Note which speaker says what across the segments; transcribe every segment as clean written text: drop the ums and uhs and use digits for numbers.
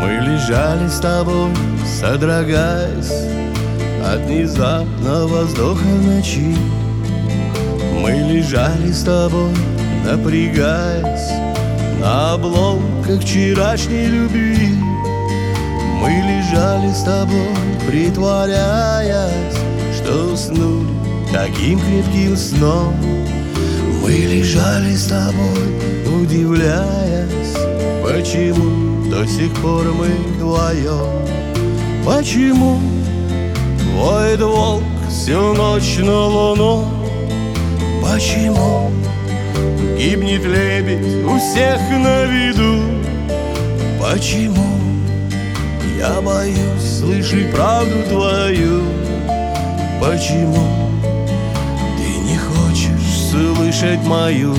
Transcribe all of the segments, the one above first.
Speaker 1: Мы лежали с тобой, содрогаясь от внезапного вздоха ночи. Мы лежали с тобой, напрягаясь на обломках вчерашней любви. Мы лежали с тобой, притворяясь, что уснули таким крепким сном. Мы лежали с тобой, удивляясь, почему до сих пор мы вдвоем. Почему воет волк всю ночь на луну? Почему гибнет лебедь у всех на виду? Почему я боюсь слышать правду твою? Почему ты не хочешь слышать мою?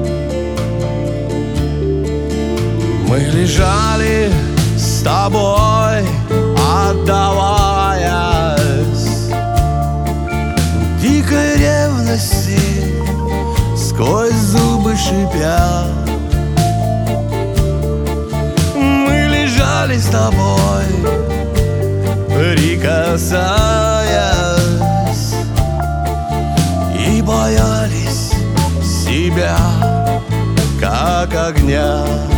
Speaker 1: Мы лежали с тобой, отдаваясь дикой ревности, сквозь зубы шипя. Мы лежали с тобой, прикасаясь, и боялись себя, как огня.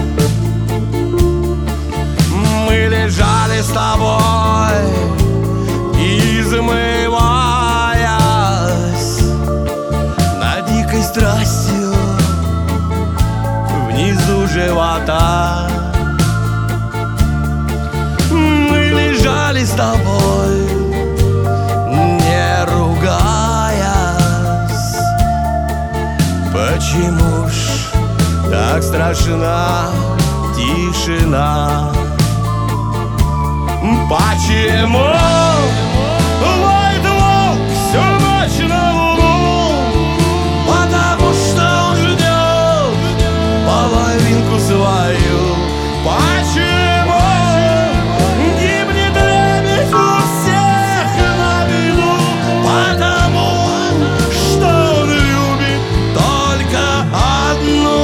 Speaker 1: Мы лежали с тобой, измываясь над дикой страстью внизу живота. Мы лежали с тобой, не ругаясь. Почему ж так страшна тишина? Почему воет волк всю ночь на луну? Потому что он ждет половинку свою. Почему гибнет лебедь у всех на виду? Потому что он любит только одну.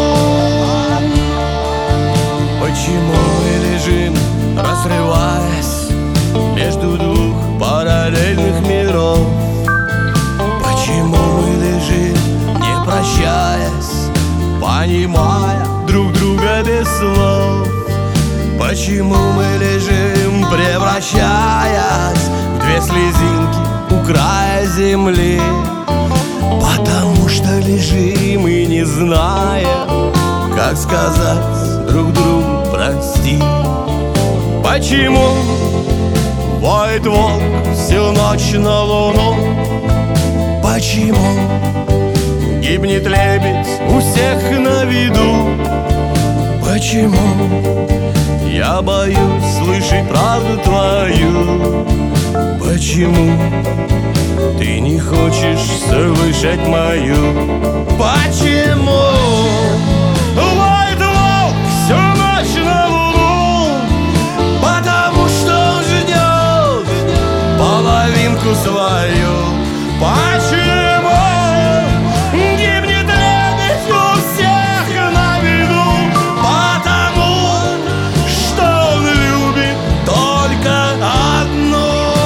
Speaker 1: Почему мы лежим, разрываясь между двух параллельных миров? Почему мы лежим, не прощаясь, понимая друг друга без слов? Почему мы лежим, превращаясь в две слезинки у края земли? Потому что лежим и не зная, как сказать друг другу прости. Почему воет волк всю ночь на луну? Почему гибнет лебедь у всех на виду? Почему я боюсь слышать правду твою? Почему ты не хочешь слышать мою? Почему воет волк всю ночь на луну? Потому что он ждет половинку свою. Почему гибнет лебедь у всех на виду? Потому что он любит только одну.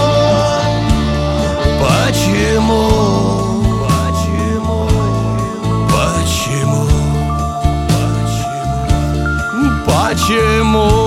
Speaker 1: Почему? Почему? Почему? Почему? Почему?